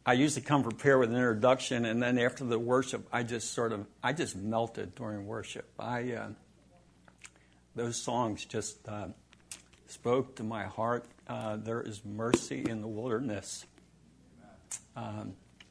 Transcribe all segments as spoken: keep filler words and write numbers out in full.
I usually come prepared with an introduction, and then after the worship, I just sort of, I just melted during worship. I, uh, those songs just uh, spoke to my heart. Uh, there is mercy in the wilderness. Um,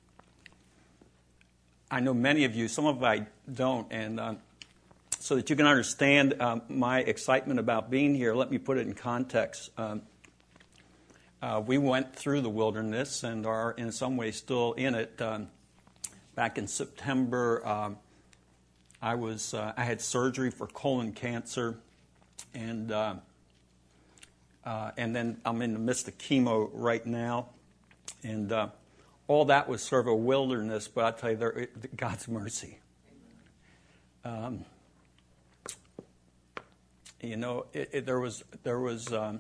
I know many of you, some of you I don't, and uh, so that you can understand um, my excitement about being here, let me put it in context. Um, uh, we went through the wilderness and are in some ways still in it. Um, back in September, um, I was uh, I had surgery for colon cancer, and uh, uh, and then I'm in the midst of chemo right now, and. Uh, All that was sort of a wilderness, but I'll tell you, there, it, God's mercy. Um, you know, it, it, there was there was um,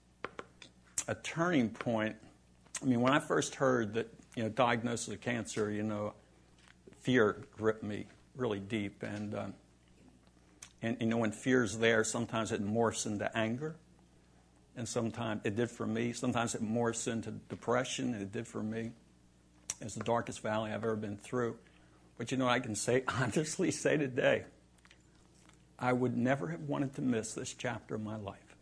a turning point. I mean, when I first heard that, you know, diagnosis of cancer, you know, fear gripped me really deep, and um, and you know, when fear's there, sometimes it morphs into anger, and sometimes it did for me. Sometimes it morphs into depression, and it did for me. It's the darkest valley I've ever been through. But you know what I can say, honestly say today, I would never have wanted to miss this chapter of my life.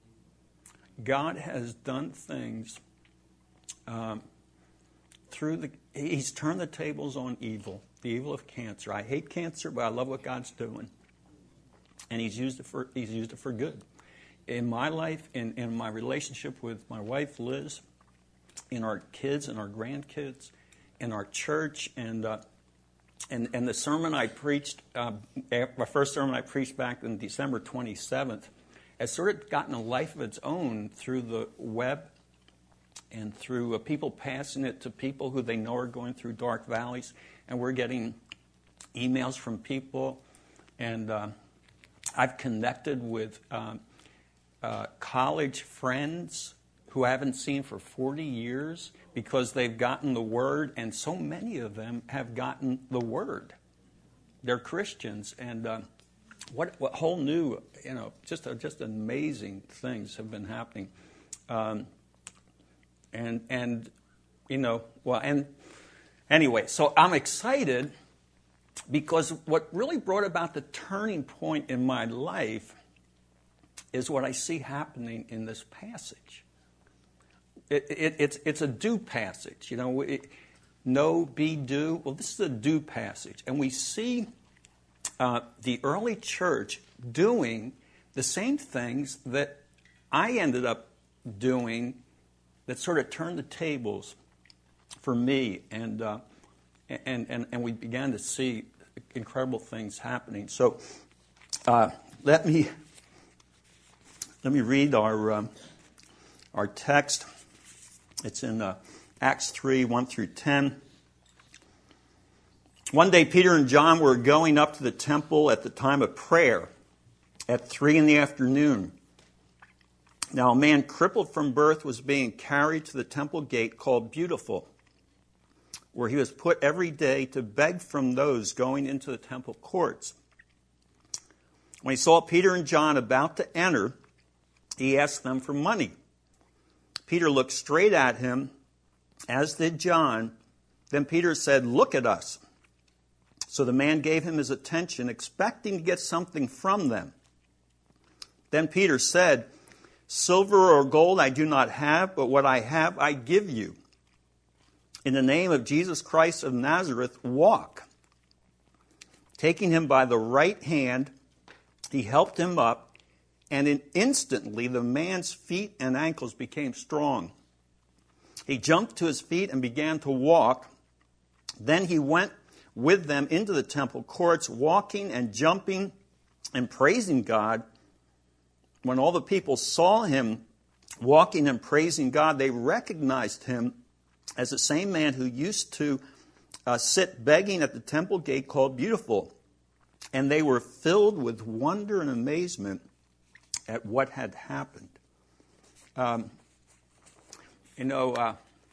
God has done things um, through the, he's turned the tables on evil, the evil of cancer. I hate cancer, but I love what God's doing. And he's used it for, he's used it for good. In my life, in, in my relationship with my wife, Liz, in our kids and our grandkids, in our church, and uh, and and the sermon I preached, uh, my first sermon I preached back on December twenty-seventh, has sort of gotten a life of its own through the web and through uh, people passing it to people who they know are going through dark valleys, and we're getting emails from people, and uh, I've connected with uh, uh, college friends who I haven't seen for forty years because they've gotten the Word, and so many of them have gotten the Word. They're Christians, and uh, what, what whole new, you know, just uh, just amazing things have been happening. Um, and, and you know, well, and anyway, so I'm excited because what really brought about the turning point in my life is what I see happening in this passage. It, it, it's, it's a do passage, you know, it, know, be, do. Well, this is a do passage. And we see uh, the early church doing the same things that I ended up doing that sort of turned the tables for me. And, uh, and, and, and we began to see incredible things happening. So uh, let me let me read our, um, our text. It's in uh, Acts three, one through ten. One day Peter and John were going up to the temple at the time of prayer at three in the afternoon. Now a man crippled from birth was being carried to the temple gate called Beautiful, where he was put every day to beg from those going into the temple courts. When he saw Peter and John about to enter, he asked them for money. Peter looked straight at him, as did John. Then Peter said, "Look at us." So the man gave him his attention, expecting to get something from them. Then Peter said, "Silver or gold I do not have, but what I have I give you. In the name of Jesus Christ of Nazareth, walk." Taking him by the right hand, he helped him up, and in instantly the man's feet and ankles became strong. He jumped to his feet and began to walk. Then he went with them into the temple courts, walking and jumping and praising God. When all the people saw him walking and praising God, they recognized him as the same man who used to uh, sit begging at the temple gate called Beautiful. And they were filled with wonder and amazement at what had happened. Um, you know, uh,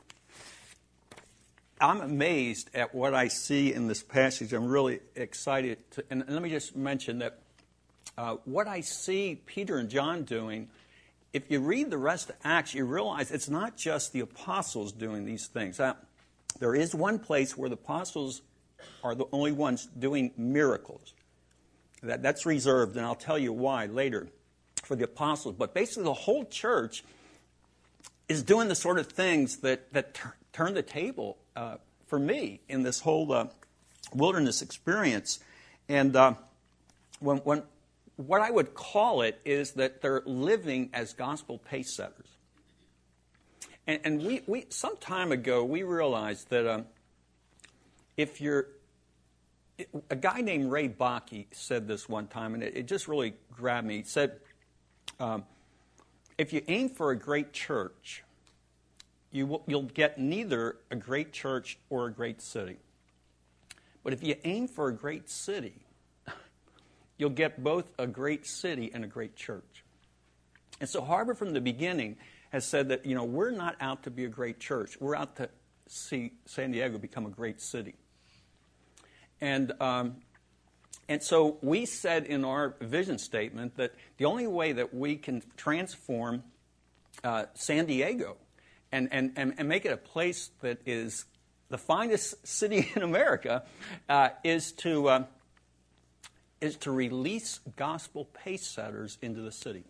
I'm amazed at what I see in this passage. I'm really excited. To, and let me just mention that uh, what I see Peter and John doing, if you read the rest of Acts, you realize it's not just the apostles doing these things. Uh, There is one place where the apostles are the only ones doing miracles. That, that's reserved, and I'll tell you why later, for the apostles. But basically the whole church is doing the sort of things that, that tur- turn the table uh, for me in this whole uh, wilderness experience. And uh, when, when what I would call it is that they're living as gospel pace setters. And, and we, we some time ago, we realized that um, if you're, a guy named Ray Bakke said this one time, and it, it just really grabbed me. He said, um, if you aim for a great church, you will, you'll get neither a great church or a great city. But if you aim for a great city, you'll get both a great city and a great church. And so Harbor from the beginning has said that, you know, we're not out to be a great church. We're out to see San Diego become a great city. And um, and so we said in our vision statement that the only way that we can transform uh, San Diego and, and, and, and make it a place that is the finest city in America uh, is to uh, is to release gospel pace setters into the city.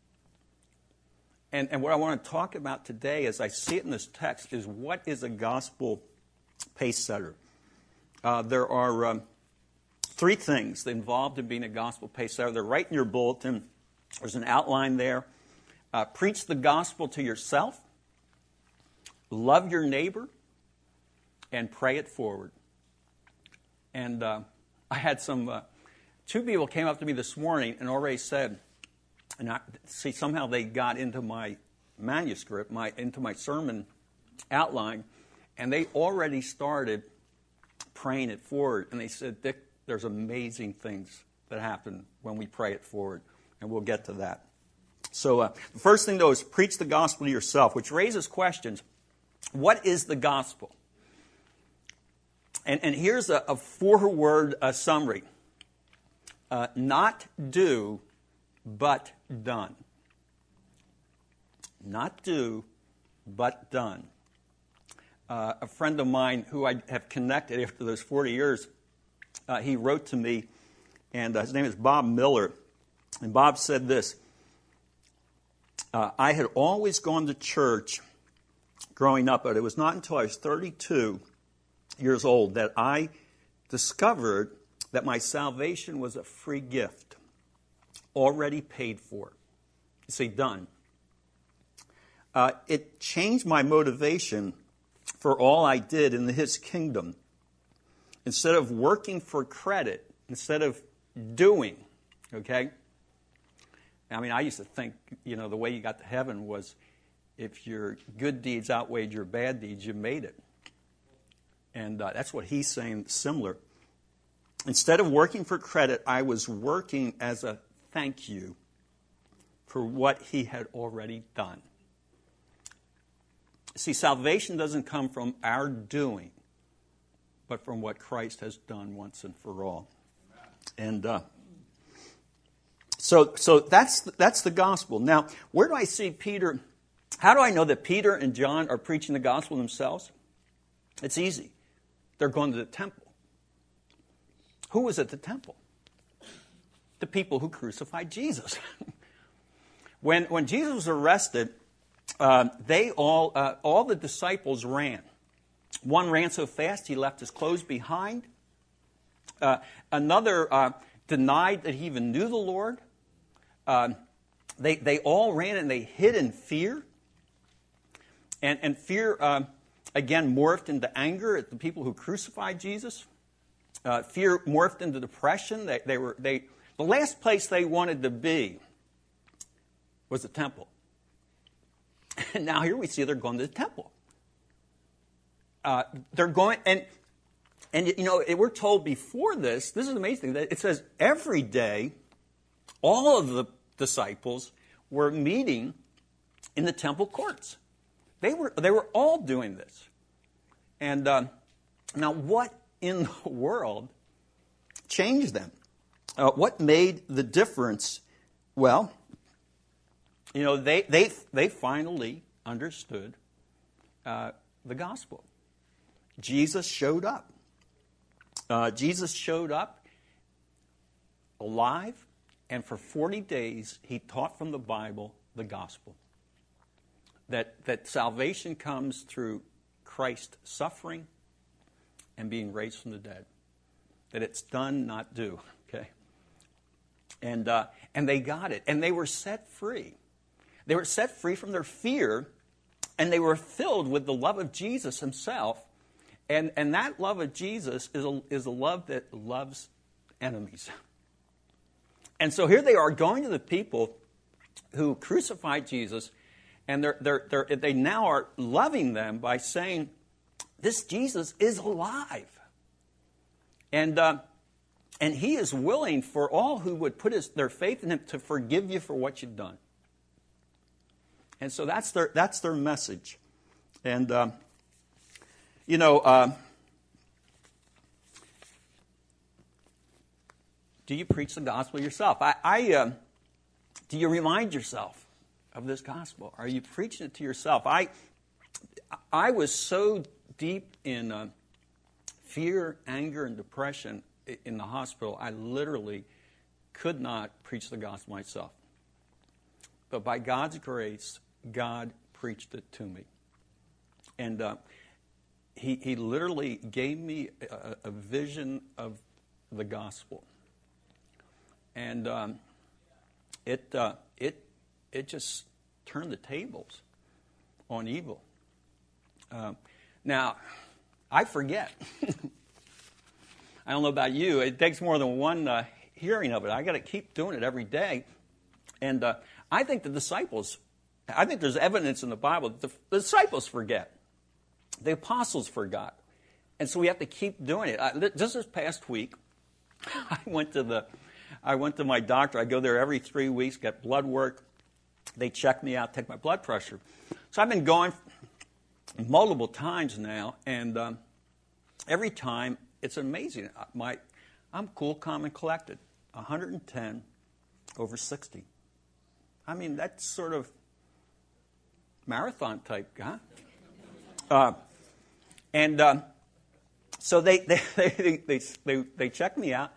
And, and what I want to talk about today, as I see it in this text, is what is a gospel pace setter. Uh, there are um, three things involved in being a gospel pace setter. They're right in your bulletin. There's an outline there. Uh, preach the gospel to yourself, love your neighbor, and pray it forward. And uh, I had some, uh, two people came up to me this morning and already said, and I see somehow they got into my manuscript, my into my sermon outline, and they already started praying it forward. And they said, Dick, there's amazing things that happen when we pray it forward. And we'll get to that. So uh, the first thing, though, is preach the gospel to yourself, which raises questions. What is the gospel? And, and here's a, a four-word uh, summary. Uh, not do, but done. Not do, but done. Uh, a friend of mine who I have connected after those forty years, uh, he wrote to me, and uh, his name is Bob Miller. And Bob said this, uh, I had always gone to church growing up, but it was not until I was thirty-two years old that I discovered that my salvation was a free gift, already paid for. You see, done. Uh, it changed my motivation for all I did in His kingdom. Instead of working for credit, instead of doing, okay? I mean, I used to think, you know, the way you got to heaven was if your good deeds outweighed your bad deeds, you made it. And uh, that's what he's saying, similar. Instead of working for credit, I was working as a thank you for what He had already done. See, salvation doesn't come from our doing, but from what Christ has done once and for all. And uh, so, so that's that's the gospel. Now, where do I see Peter? How do I know that Peter and John are preaching the gospel themselves? It's easy. They're going to the temple. Who was at the temple? The people who crucified Jesus. when when Jesus was arrested, Uh, they all, uh, all the disciples ran. One ran so fast he left his clothes behind. Uh, another uh, denied that he even knew the Lord. Uh, they they all ran and they hid in fear. And and fear uh, again morphed into anger at the people who crucified Jesus. Uh, fear morphed into depression. They they were they the last place they wanted to be was the temple. And now here we see they're going to the temple. Uh, they're going, and and you know, it, we're told before this, this is amazing, that it says every day, all of the disciples were meeting in the temple courts. They were they were all doing this. And uh, now what in the world changed them? Uh, what made the difference? Well, you know, they they they finally understood uh, the gospel. Jesus showed up. Uh, Jesus showed up alive, and for forty days he taught from the Bible the gospel. That, that salvation comes through Christ suffering and being raised from the dead. That it's done, not do. Okay? And, uh, and they got it. And they were set free. They were set free from their fear, and they were filled with the love of Jesus himself. And, and that love of Jesus is a, is a love that loves enemies. And so here they are going to the people who crucified Jesus, and they're, they're, they're, they now are loving them by saying, this Jesus is alive. And, uh, and he is willing for all who would put his, their faith in him to forgive you for what you've done. And so that's their, that's their message. And, um, you know, uh, do you preach the gospel yourself? I, I uh, do you remind yourself of this gospel? Are you preaching it to yourself? I, I was so deep in uh, fear, anger, and depression in the hospital, I literally could not preach the gospel myself. But by God's grace, God preached it to me. And uh, he, he literally gave me a, a vision of the gospel. And um, it, uh, it, it just turned the tables on evil. Uh, now, I forget. I don't know about you. It takes more than one uh, hearing of it. I got to keep doing it every day. And uh, I think the disciples, I think there's evidence in the Bible that the, the disciples forget. The apostles forgot. And so we have to keep doing it. I, just this past week, I went to the, I went to my doctor. I go there every three weeks, get blood work. They check me out, take my blood pressure. So I've been going multiple times now, and um, every time it's amazing. My, I'm cool, calm, and collected. one hundred ten over sixty. I mean, that's sort of marathon type, huh? Uh, and um, so they they, they they they they checked me out.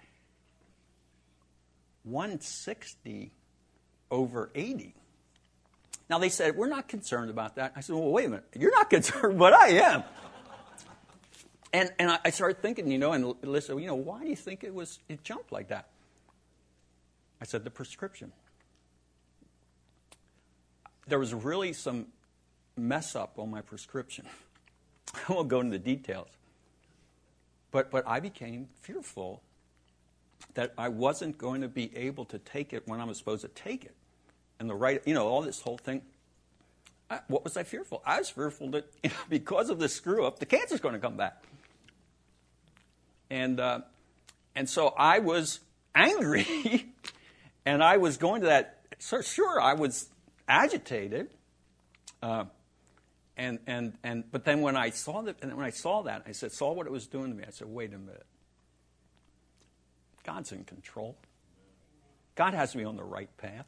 one sixty over eighty. Now they said, we're not concerned about that. I said, well, wait a minute. You're not concerned, but I am. And and I started thinking, you know, and listen, you know, why do you think it was it jumped like that? I said, the prescription. There was really some mess up on my prescription. I won't go into the details. But but I became fearful that I wasn't going to be able to take it when I was supposed to take it. And the right, you know, all this whole thing. I, what was I fearful? I was fearful that, you know, because of this screw up, the cancer's going to come back. And uh, and so I was angry, and I was going to that. So sure, I was agitated, uh, and and and. But then when I saw that, and when I saw that, I said, saw what it was doing to me. I said, wait a minute. God's in control. God has me on the right path.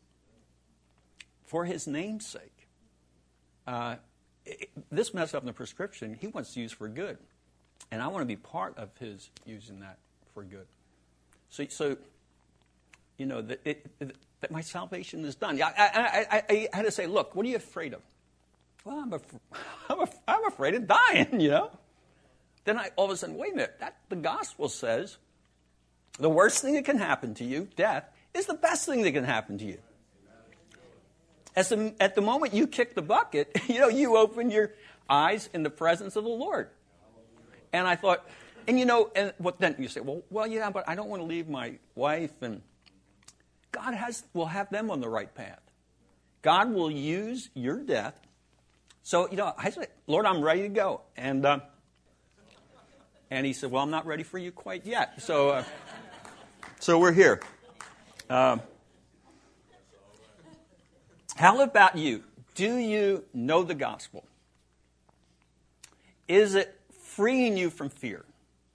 For his name's sake. Uh, it, this mess up in the prescription, he wants to use for good. And I want to be part of his using that for good. So, so you know, that, it, it, that my salvation is done. I, I, I, I had to say, look, what are you afraid of? Well, I'm, af- I'm, af- I'm afraid of dying, you know. Then I all of a sudden, wait a minute, that, the gospel says the worst thing that can happen to you, death, is the best thing that can happen to you. As the, at the moment you kick the bucket, you know, you open your eyes in the presence of the Lord. And I thought, and you know, and what then you say, well, well, yeah, but I don't want to leave my wife, and God has will have them on the right path. God will use your death. So, you know, I said, Lord, I'm ready to go. And uh, and he said, well, I'm not ready for you quite yet. So, uh, so we're here. Um, How about you? Do you know the gospel? Is it freeing you from fear?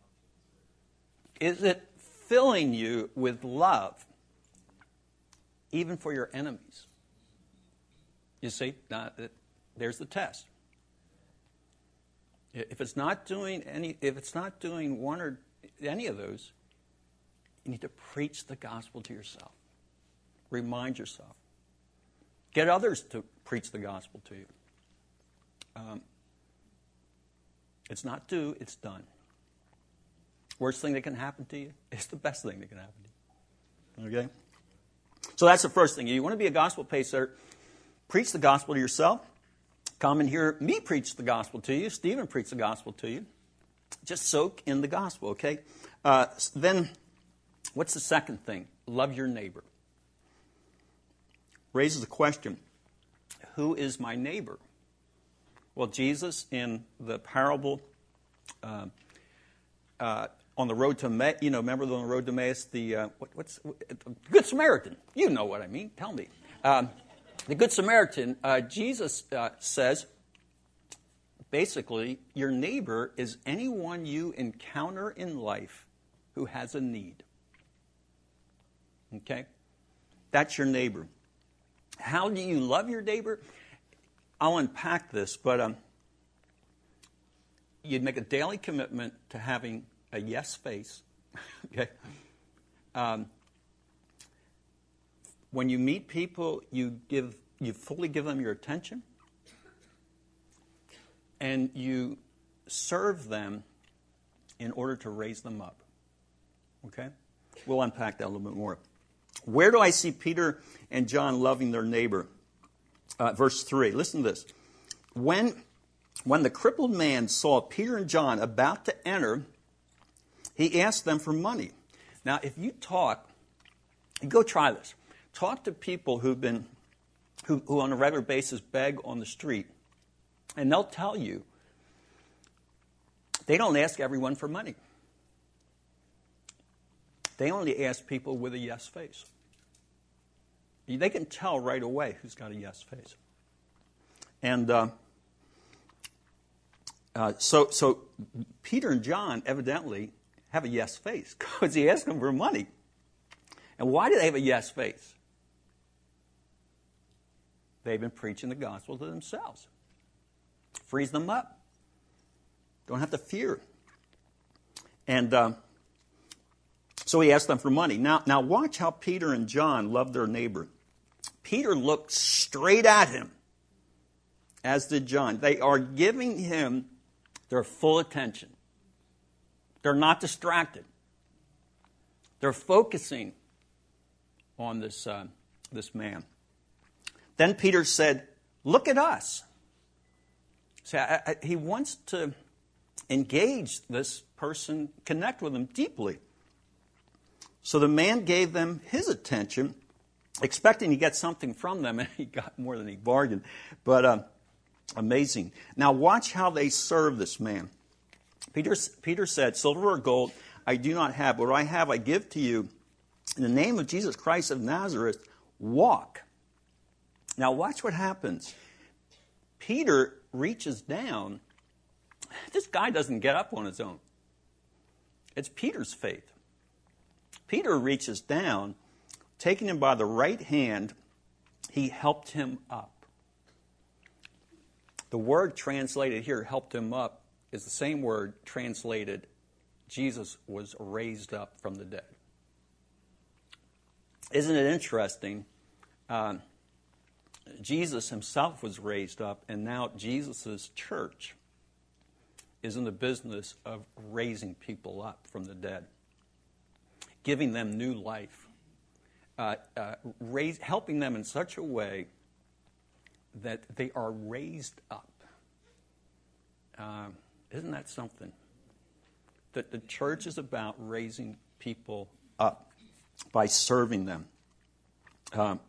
Is it filling you with love, even for your enemies? You see, now, there's the test. If it's not doing any, if it's not doing one or any of those, you need to preach the gospel to yourself. Remind yourself. Get others to preach the gospel to you. Um, it's not do, it's done. Worst thing that can happen to you is the best thing that can happen to you. Okay? So that's the first thing. You want to be a gospel pacer, preach the gospel to yourself. Come and hear me preach the gospel to you. Stephen preach the gospel to you. Just soak in the gospel, okay? Uh, then, what's the second thing? Love your neighbor. Raises the question, who is my neighbor? Well, Jesus, in the parable uh, uh, on the road to Emmaus, you know, remember on the road to Emmaus, the, uh, what, what's, what, the Good Samaritan. You know what I mean. Tell me. Um, The Good Samaritan, uh, Jesus uh, says, basically, your neighbor is anyone you encounter in life who has a need. Okay? That's your neighbor. How do you love your neighbor? I'll unpack this, but um, you'd make a daily commitment to having a yes face. Okay? Um, When you meet people, you give you fully give them your attention, and you serve them in order to raise them up. Okay? We'll unpack that a little bit more. Where do I see Peter and John loving their neighbor? Uh, verse three. Listen to this. When, when the crippled man saw Peter and John about to enter, he asked them for money. Now, if you talk, go try this. Talk to people who've been, who, who on a regular basis beg on the street, and they'll tell you they don't ask everyone for money. They only ask people with a yes face. They can tell right away who's got a yes face. And uh, uh, so, so Peter and John evidently have a yes face because he asked them for money. And why do they have a yes face? They've been preaching the gospel to themselves. Frees them up. Don't have to fear. And uh, so he asked them for money. Now, now watch how Peter and John love their neighbor. Peter looked straight at him, as did John. They are giving him their full attention. They're not distracted. They're focusing on this, uh, this man. Then Peter said, look at us. See, I, I, he wants to engage this person, connect with him deeply. So the man gave them his attention, expecting to get something from them, and he got more than he bargained. But uh, amazing. Now watch how they serve this man. Peter, Peter said, silver or gold I do not have, but what I have I give to you. In the name of Jesus Christ of Nazareth, walk. Now watch what happens. Peter reaches down. This guy doesn't get up on his own. It's Peter's faith. Peter reaches down, taking him by the right hand, he helped him up. The word translated here, helped him up, is the same word translated, Jesus was raised up from the dead. Isn't it interesting? Uh, Jesus himself was raised up, and now Jesus' church is in the business of raising people up from the dead, giving them new life, uh, uh, raise, helping them in such a way that they are raised up. Uh, isn't that something? That the church is about raising people up by serving them. Um,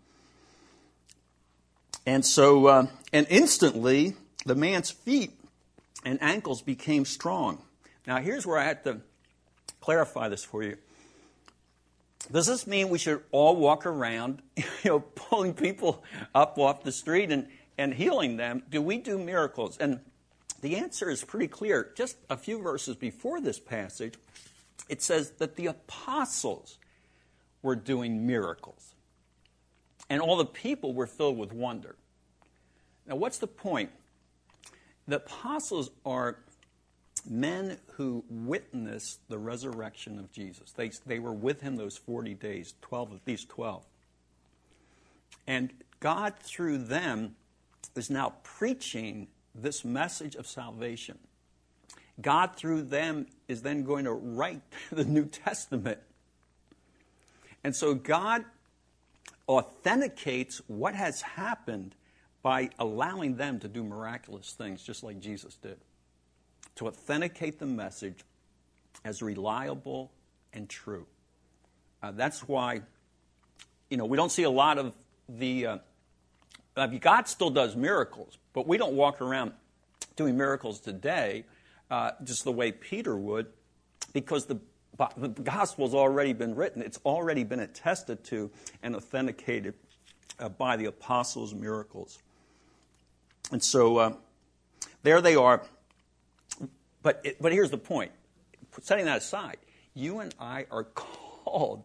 and so, uh, and instantly, the man's feet and ankles became strong. Now, here's where I had to clarify this for you. Does this mean we should all walk around, you know, pulling people up off the street and, and healing them? Do we do miracles? And the answer is pretty clear. Just a few verses before this passage, it says that the apostles were doing miracles. And all the people were filled with wonder. Now, what's the point? The apostles are men who witnessed the resurrection of Jesus. They, they were with him those forty days, twelve of these twelve. And God, through them, is now preaching this message of salvation. God, through them, is then going to write the New Testament. And so God authenticates what has happened by allowing them to do miraculous things, just like Jesus did, to authenticate the message as reliable and true. Uh, that's why, you know, we don't see a lot of the... Uh, uh, God still does miracles, but we don't walk around doing miracles today uh, just the way Peter would, because the, the gospel's already been written. It's already been attested to and authenticated uh, by the apostles' miracles. And so uh, there they are. But it, but here's the point. Setting that aside, you and I are called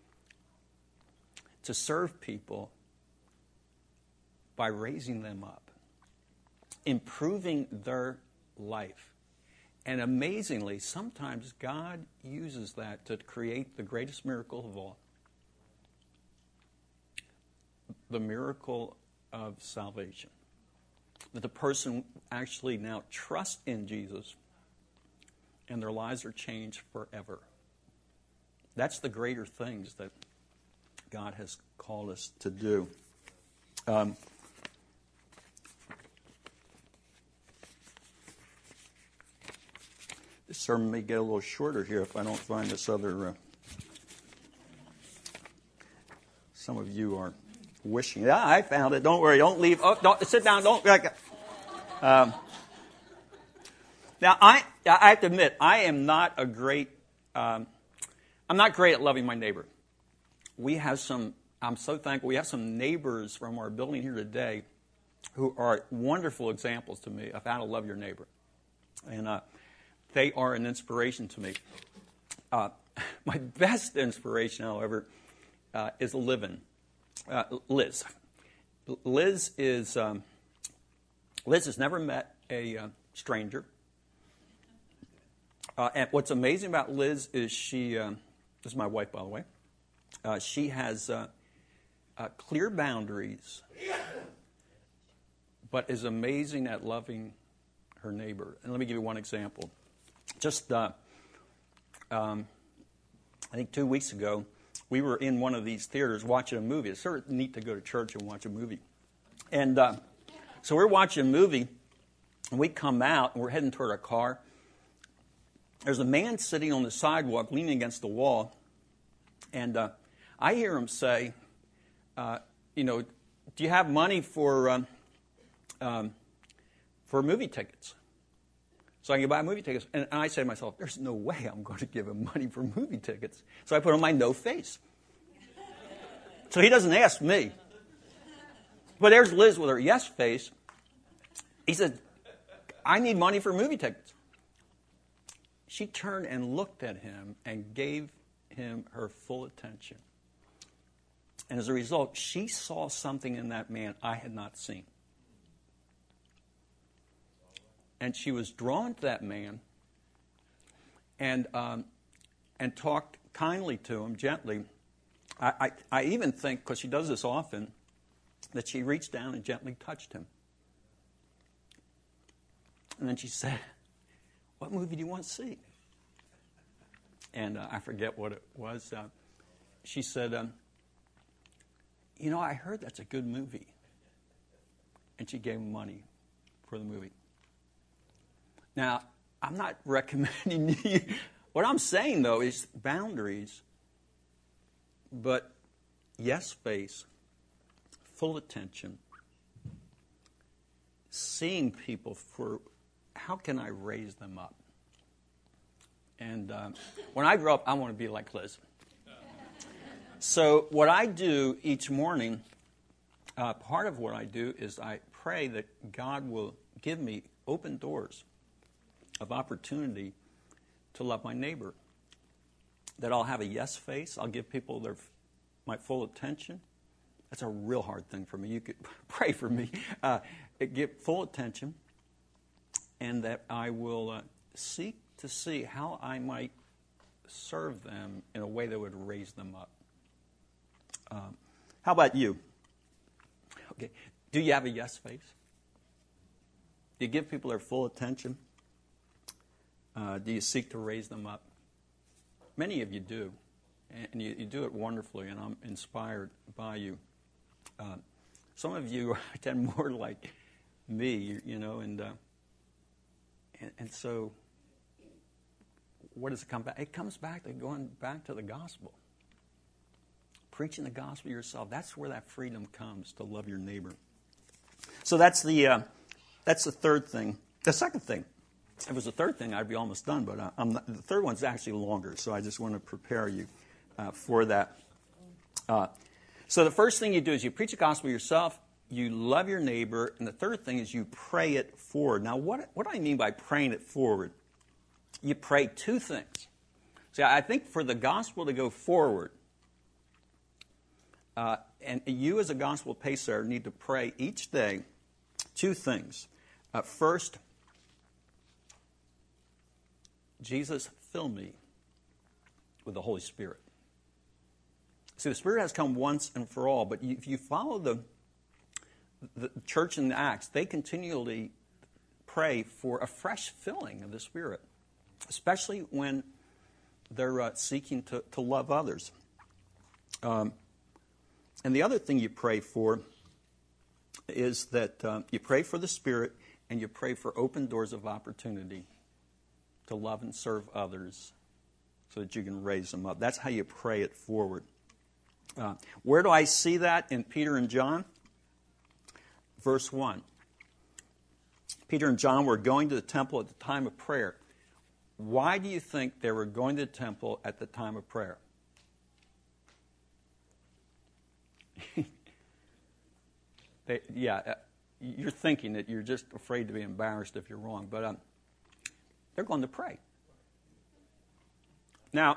to serve people by raising them up, improving their life. And amazingly, sometimes God uses that to create the greatest miracle of all, the miracle of salvation. That the person actually now trusts in Jesus and their lives are changed forever. That's the greater things that God has called us to do. Um, this sermon may get a little shorter here if I don't find this other... Uh, some of you are wishing... Yeah, I found it. Don't worry. Don't leave. Oh, don't sit down. Don't... Um, now, I I have to admit, I am not a great... Um, I'm not great at loving my neighbor. We have some... I'm so thankful. We have some neighbors from our building here today who are wonderful examples to me of how to love your neighbor. And uh, they are an inspiration to me. Uh, my best inspiration, however, uh, is Livin, uh, Liz. Liz is um, Liz has never met a uh, stranger. Uh, and what's amazing about Liz is she, um, this is my wife, by the way, uh, she has uh, uh, clear boundaries, but is amazing at loving her neighbor. And let me give you one example. Just, uh, um, I think two weeks ago, we were in one of these theaters watching a movie. It's sort of neat to go to church and watch a movie. And uh, so we're watching a movie, and we come out, and we're heading toward our car. There's a man sitting on the sidewalk, leaning against the wall, and uh, I hear him say, uh, you know, do you have money for um, um, for movie tickets? So I can buy movie tickets. And I say to myself, there's no way I'm going to give him money for movie tickets. So I put on my no face. So he doesn't ask me. But there's Liz with her yes face. He said, I need money for movie tickets. She turned and looked at him and gave him her full attention. And as a result, she saw something in that man I had not seen. And she was drawn to that man and um, and talked kindly to him, gently. I, I, I even think, because she does this often, that she reached down and gently touched him. And then she said, what movie do you want to see? And uh, I forget what it was. Uh, she said, um, you know, I heard that's a good movie. And she gave him money for the movie. Now, I'm not recommending you. What I'm saying, though, is boundaries, but yes face, full attention, seeing people for how can I raise them up? And um, when I grow up, I want to be like Liz. So what I do each morning, uh, part of what I do is I pray that God will give me open doors of opportunity to love my neighbor. That I'll have a yes face. I'll give people their my full attention. That's a real hard thing for me. You could pray for me. Uh, give full attention, and that I will uh, seek to see how I might serve them in a way that would raise them up. Um, how about you? Okay, do you have a yes face? Do you give people their full attention? Uh, do you seek to raise them up? Many of you do, and you, you do it wonderfully, and I'm inspired by you. Uh, some of you tend more like me, you, you know, and, uh, and and so what does it come back? It comes back to going back to the gospel. Preaching the gospel yourself. That's where that freedom comes, to love your neighbor. So that's the uh, that's the third thing. The second thing. If it was the third thing, I'd be almost done, but uh, I'm not, the third one's actually longer, so I just want to prepare you uh, for that. Uh, so the first thing you do is you preach the gospel yourself, you love your neighbor, and the third thing is you pray it forward. Now, what, what do I mean by praying it forward? You pray two things. See, I think for the gospel to go forward, uh, and you as a gospel pacer need to pray each day two things. Uh, first, Jesus, fill me with the Holy Spirit. See, the Spirit has come once and for all, but if you follow the, the church in the Acts, they continually pray for a fresh filling of the Spirit, especially when they're uh, seeking to, to love others. Um, and the other thing you pray for is that um, you pray for the Spirit and you pray for open doors of opportunity to love and serve others so that you can raise them up. That's how you pray it forward. Uh, where do I see that? In Peter and John? Verse one. Peter and John were going to the temple at the time of prayer. Why do you think they were going to the temple at the time of prayer? they, yeah, uh, you're thinking that you're just afraid to be embarrassed if you're wrong, but um, they're going to pray. Now,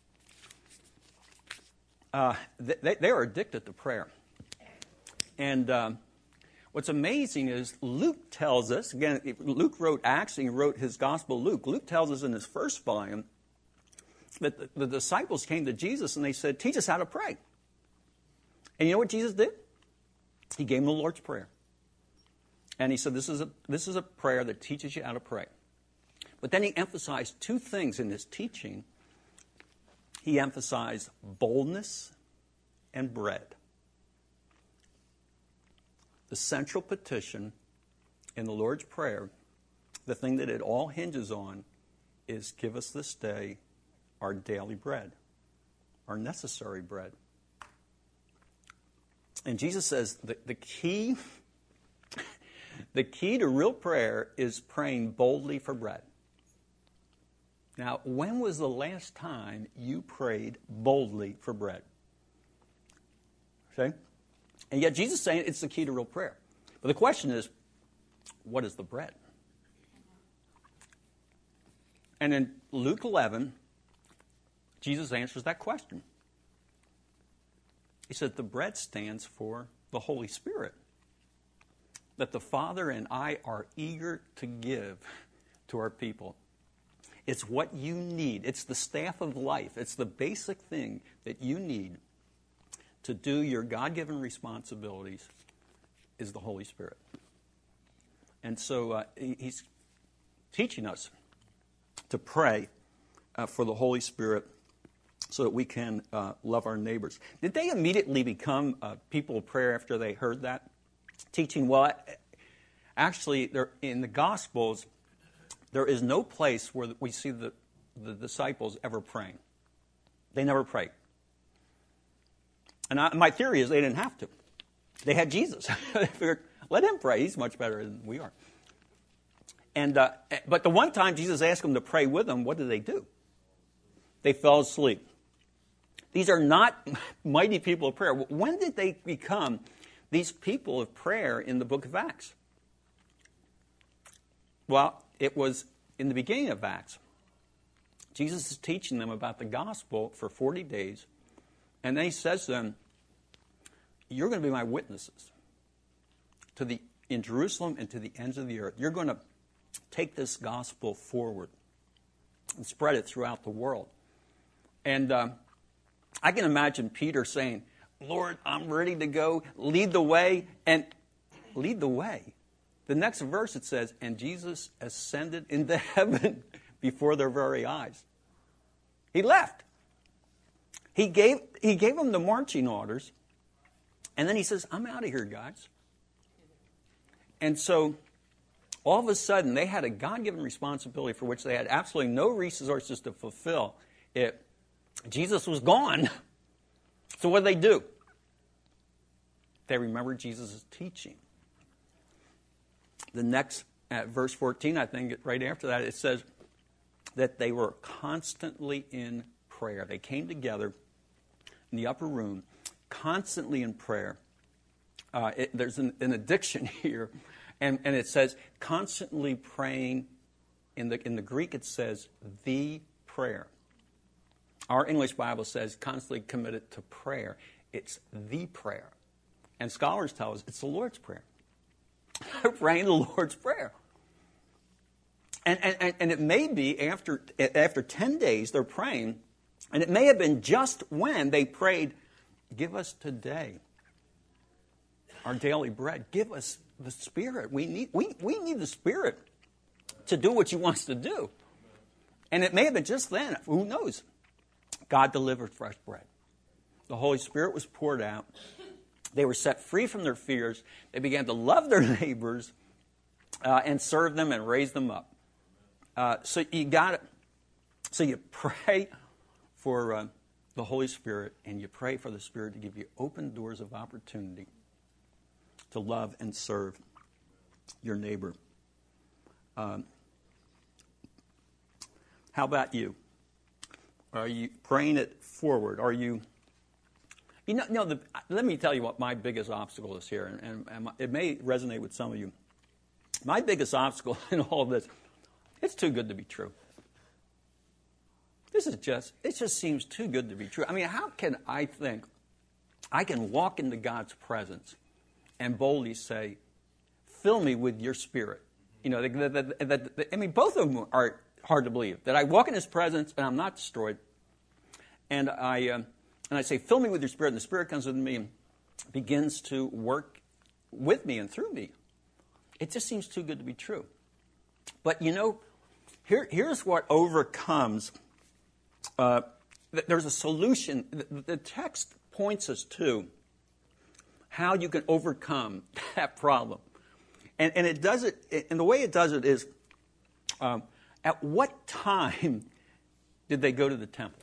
uh, they, they are addicted to prayer. And um, what's amazing is Luke tells us, again, Luke wrote Acts and he wrote his Gospel Luke. Luke tells us in his first volume that the, the disciples came to Jesus and they said, teach us how to pray. And you know what Jesus did? He gave them the Lord's Prayer. And he said, this is a, this is a prayer that teaches you how to pray. But then he emphasized two things in his teaching. He emphasized boldness and bread. The central petition in the Lord's Prayer, the thing that it all hinges on, is give us this day our daily bread, our necessary bread. And Jesus says the, the key, the key to real prayer is praying boldly for bread. Now, when was the last time you prayed boldly for bread? Okay? And yet Jesus is saying it's the key to real prayer. But the question is, what is the bread? And in Luke eleven, Jesus answers that question. He said the bread stands for the Holy Spirit that the Father and I are eager to give to our people. It's what you need. It's the staff of life. It's the basic thing that you need to do your God-given responsibilities is the Holy Spirit. And so uh, he's teaching us to pray uh, for the Holy Spirit so that we can uh, love our neighbors. Did they immediately become uh, people of prayer after they heard that teaching? Well, actually, there, in the Gospels, there is no place where we see the, the disciples ever praying. They never prayed. And I, my theory is they didn't have to. They had Jesus. They figured, let him pray. He's much better than we are. And uh, but the one time Jesus asked them to pray with him, what did they do? They fell asleep. These are not mighty people of prayer. When did they become these people of prayer in the book of Acts? Well, it was in the beginning of Acts. Jesus is teaching them about the gospel for forty days. And then he says to them, you're going to be my witnesses to the in Jerusalem and to the ends of the earth. You're going to take this gospel forward. and spread it throughout the world. And um, I can imagine Peter saying, Lord, I'm ready to go. Lead the way. And lead the way. The next verse it says, and Jesus ascended into heaven before their very eyes. He left. He gave, he gave them the marching orders. And then he says, I'm out of here, guys. And so all of a sudden, they had a God-given responsibility for which they had absolutely no resources to fulfill. It, Jesus was gone. So what did they do? They remembered Jesus' teaching. The next, at verse fourteen, I think, right after that, it says that they were constantly in prayer. They came together in the upper room, constantly in prayer. Uh, it, there's an, an addiction here, and, and it says constantly praying. In the in the Greek, it says the prayer. Our English Bible says constantly committed to prayer. It's the prayer. And scholars tell us it's the Lord's Prayer. They're praying the Lord's Prayer. And, and, and it may be after, after ten days they're praying, and it may have been just when they prayed, give us today our daily bread. Give us the Spirit. We need, we, we need the Spirit to do what He wants to do. And it may have been just then. Who knows? God delivered fresh bread. The Holy Spirit was poured out. They were set free from their fears. They began to love their neighbors uh, and serve them and raise them up. Uh, so you got it. So you pray for uh, the Holy Spirit, and you pray for the Spirit to give you open doors of opportunity to love and serve your neighbor. Um, how about you? Are you praying it forward? Are you... You know, no, the, let me tell you what my biggest obstacle is here, and, and, and it may resonate with some of you. My biggest obstacle in all of this, it's too good to be true. This is just, it just seems too good to be true. I mean, how can I think I can walk into God's presence and boldly say, fill me with your Spirit? You know, the, the, the, the, the, I mean, both of them are hard to believe. That I walk in His presence and I'm not destroyed, and I... Um, And I say, fill me with your Spirit, and the Spirit comes with me and begins to work with me and through me. It just seems too good to be true. But, you know, here, here's what overcomes. Uh, there's a solution. The, the text points us to how you can overcome that problem. And, and it does it, and the way it does it is, um, at what time did they go to the temple?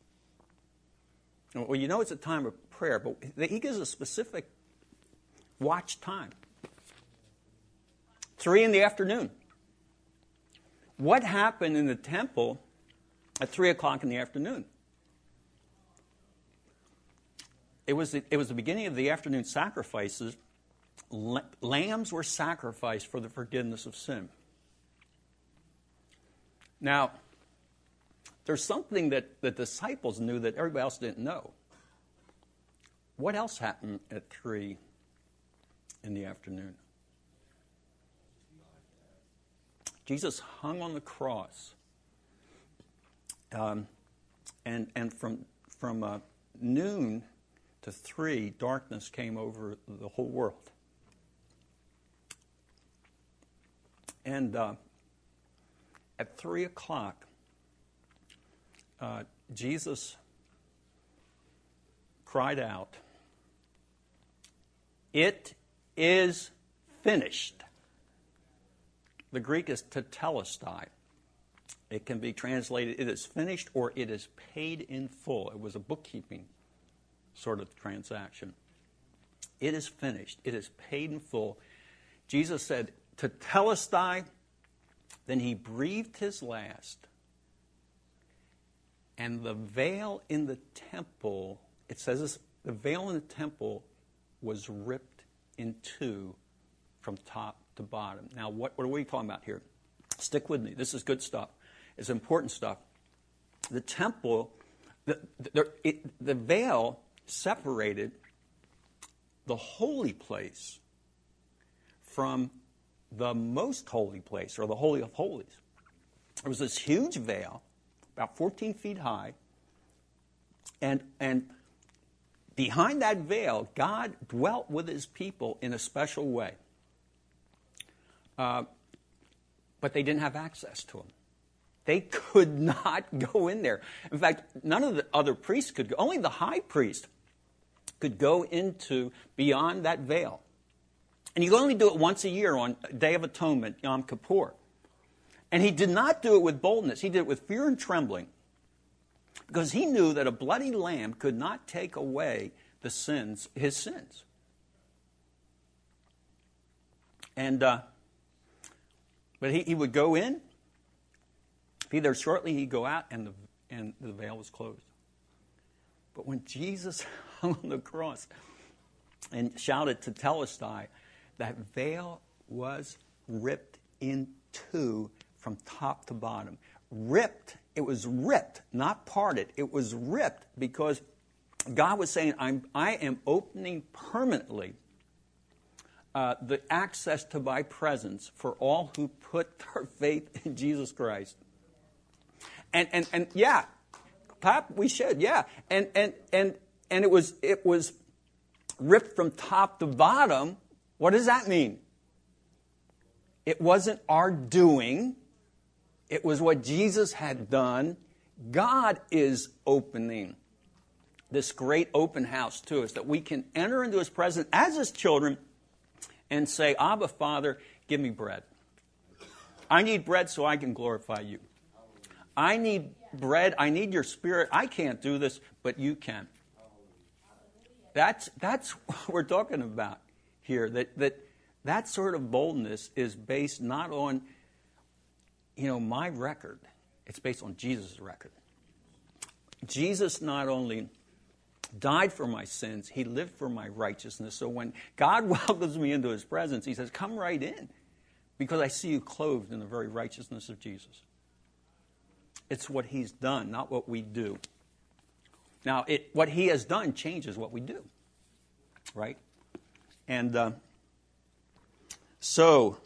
Well, you know it's a time of prayer, but he gives a specific watch time. Three in the afternoon. What happened in the temple at three o'clock in the afternoon? It was the, it was the beginning of the afternoon sacrifices. Lambs were sacrificed for the forgiveness of sin. Now, there's something that the disciples knew that everybody else didn't know. What else happened at three in the afternoon? Jesus hung on the cross, um, and and from from uh, noon to three, darkness came over the whole world. And uh, at three o'clock. Uh, Jesus cried out, "It is finished." The Greek is tetelestai. It can be translated, "It is finished," or "It is paid in full." It was a bookkeeping sort of transaction. It is finished. It is paid in full. Jesus said, "Tetelestai." Then he breathed his last. And the veil in the temple, it says this, the veil in the temple was ripped in two from top to bottom. Now, what, what are we talking about here? Stick with me. This is good stuff. It's important stuff. The temple, the, the, it, the veil separated the holy place from the most holy place, or the Holy of Holies. There was this huge veil about fourteen feet high. And, and behind that veil, God dwelt with his people in a special way. Uh, but they didn't have access to him. They could not go in there. In fact, none of the other priests could go. Only the high priest could go into beyond that veil. And he could only do it once a year on Day of Atonement, Yom Kippur. And he did not do it with boldness. He did it with fear and trembling, because he knew that a bloody lamb could not take away the sins, his sins. And uh, but he, he would go in, be there shortly. He'd go out, and the and the veil was closed. But when Jesus hung on the cross and shouted Tetelestai, that veil was ripped in two from top to bottom. Ripped. It was ripped, not parted. It was ripped because God was saying, I'm, I am opening permanently uh, the access to my presence for all who put their faith in Jesus Christ. And and and yeah, Pop, we should, yeah. And and and and it was it was ripped from top to bottom. What does that mean? It wasn't our doing. It was what Jesus had done. God is opening this great open house to us, that we can enter into his presence as his children and say, Abba, Father, give me bread. I need bread so I can glorify you. I need bread. I need your spirit. I can't do this, but you can. That's, that's what we're talking about here, that, that that sort of boldness is based not on, you know, my record. It's based on Jesus' record. Jesus not only died for my sins, he lived for my righteousness. So when God welcomes me into his presence, he says, come right in, because I see you clothed in the very righteousness of Jesus. It's what he's done, not what we do. Now, it, what he has done changes what we do, right? And uh, so...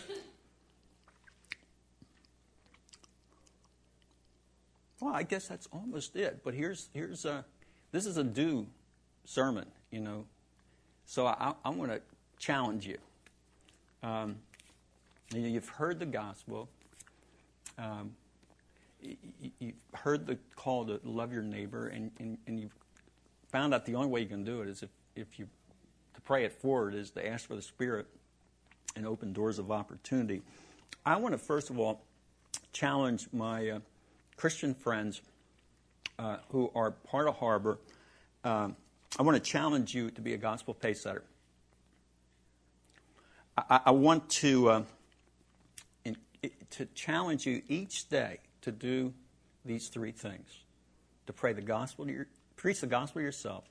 Well, I guess that's almost it. But here's here's a, this is a due sermon, you know. So I, I want to challenge you. Um, you know, you've heard the gospel. Um, you, you've heard the call to love your neighbor, and, and, and you've found out the only way you can do it is if, if you to pray it forward is to ask for the Spirit and open doors of opportunity. I want to first of all challenge my Uh, Christian friends uh, who are part of Harbor. Um, I want to challenge you to be a gospel pace setter. I, I want to uh, in, to challenge you each day to do these three things: to pray the gospel to your, preach the gospel yourself,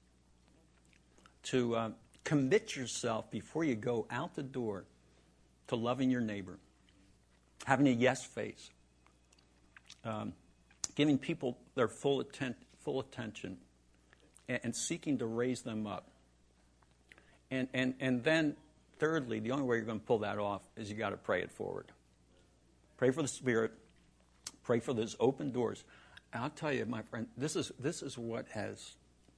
to uh, commit yourself before you go out the door to loving your neighbor, having a yes face. Um, giving people their full, atten- full attention and, and seeking to raise them up. And, and, and then, thirdly, the only way you're going to pull that off is you got to pray it forward. Pray for the Spirit. Pray for those open doors. And I'll tell you, my friend, this is this is what has...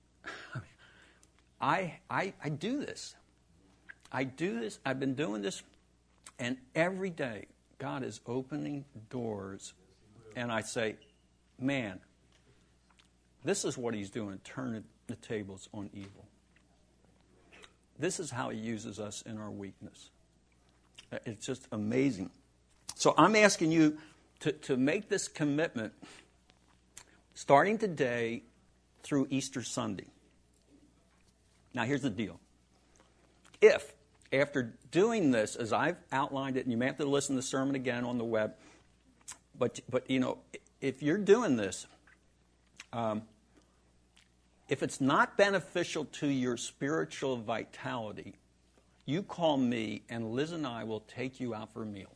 I, I I do this. I do this. I've been doing this, and every day God is opening doors. And I say, man, this is what he's doing, turning the tables on evil. This is how he uses us in our weakness. It's just amazing. So I'm asking you to, to make this commitment starting today through Easter Sunday. Now, here's the deal. If, after doing this, as I've outlined it, and you may have to listen to the sermon again on the web, But, but you know, if you're doing this, um, if it's not beneficial to your spiritual vitality, you call me, and Liz and I will take you out for a meal.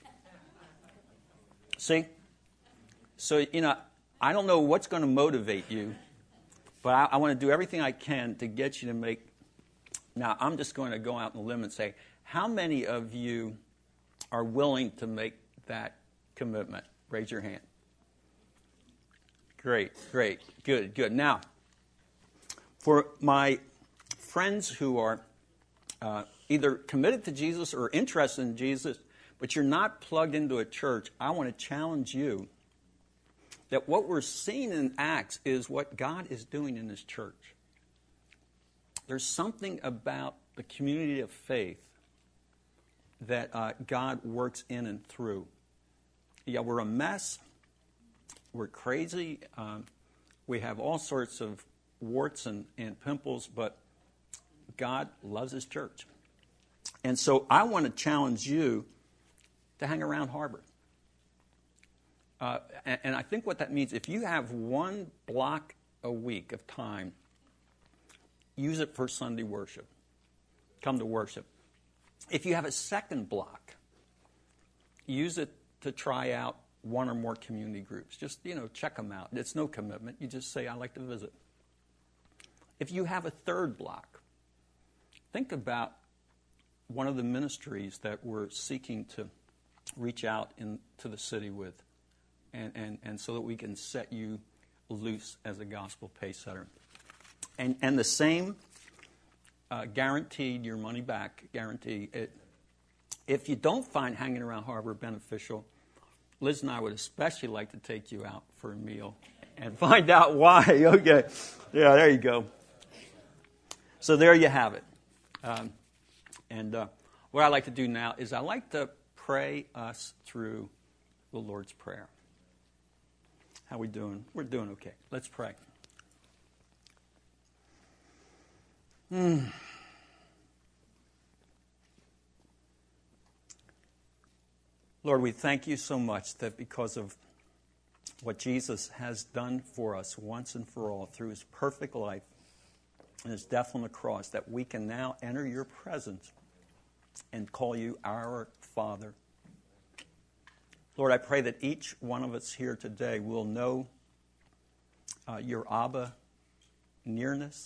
See? So, you know, I don't know what's going to motivate you, but I, I want to do everything I can to get you to make... Now, I'm just going to go out on a limb and say, how many of you are willing to make that commitment? Raise your hand. Great, great, good, good. Now, for my friends who are uh, either committed to Jesus or interested in Jesus, but you're not plugged into a church, I want to challenge you that what we're seeing in Acts is what God is doing in His church. There's something about the community of faith that uh, God works in and through. Yeah, we're a mess. We're crazy. Um, we have all sorts of warts and, and pimples, but God loves His church. And so I want to challenge you to hang around Harbor. Uh, and, and I think what that means, if you have one block a week of time, use it for Sunday worship. Come to worship. If you have a second block, use it to try out one or more community groups. Just, you know, check them out. It's no commitment. You just say, I like to visit. If you have a third block, think about one of the ministries that we're seeking to reach out into the city with, and, and, and so that we can set you loose as a gospel pace setter. And, and the same uh, guaranteed your money back guarantee. It, if you don't find hanging around Harbor beneficial, Liz and I would especially like to take you out for a meal and find out why. Okay. Yeah, there you go. So there you have it. Um, and uh, what I like to do now is I like to pray us through the Lord's Prayer. How we doing? We're doing okay. Let's pray. Hmm. Lord, we thank you so much that because of what Jesus has done for us once and for all through His perfect life and His death on the cross, that we can now enter your presence and call you our Father. Lord, I pray that each one of us here today will know uh, your Abba nearness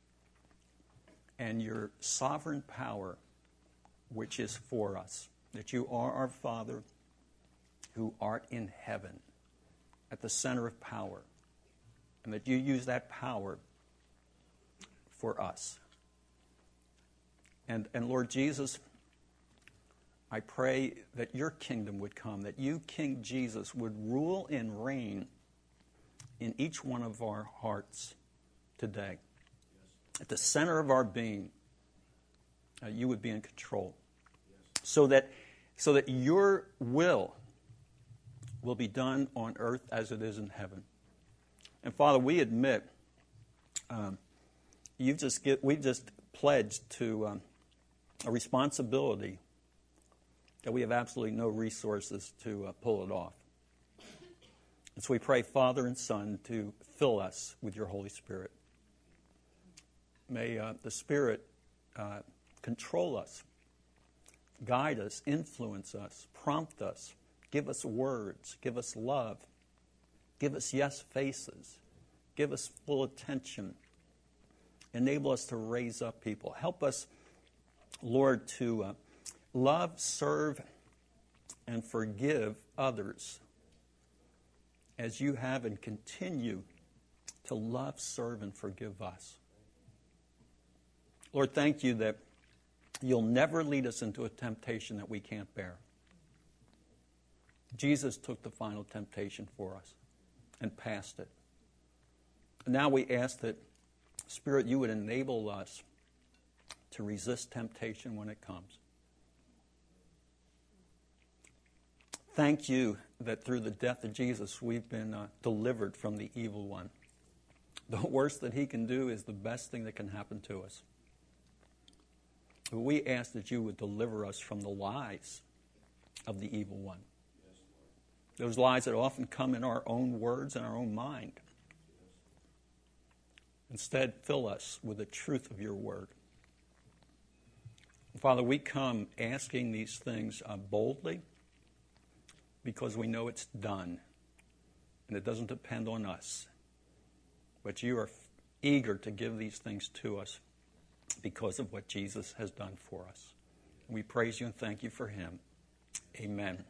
and your sovereign power, which is for us. That you are our Father who art in heaven at the center of power, and that you use that power for us. And, and Lord Jesus, I pray that your kingdom would come, that you, King Jesus, would rule and reign in each one of our hearts today. At the center of our being, uh, you would be in control. So that, so that your will will be done on earth as it is in heaven. And Father, we admit um, you've just get, we've just pledged to um, a responsibility that we have absolutely no resources to uh, pull it off. And so we pray, Father and Son, to fill us with your Holy Spirit. May uh, the Spirit uh, control us, guide us, influence us, prompt us, give us words, give us love, give us yes faces, give us full attention, enable us to raise up people. Help us, Lord, to uh, love, serve, and forgive others as you have and continue to love, serve, and forgive us. Lord, thank you that you'll never lead us into a temptation that we can't bear. Jesus took the final temptation for us and passed it. And now we ask that, Spirit, you would enable us to resist temptation when it comes. Thank you that through the death of Jesus, we've been uh, delivered from the evil one. The worst that he can do is the best thing that can happen to us. But we ask that you would deliver us from the lies of the evil one. Those lies that often come in our own words and our own mind. Instead, fill us with the truth of your word. Father, we come asking these things uh, boldly because we know it's done and it doesn't depend on us. But you are f- eager to give these things to us because of what Jesus has done for us. We praise you and thank you for him. Amen.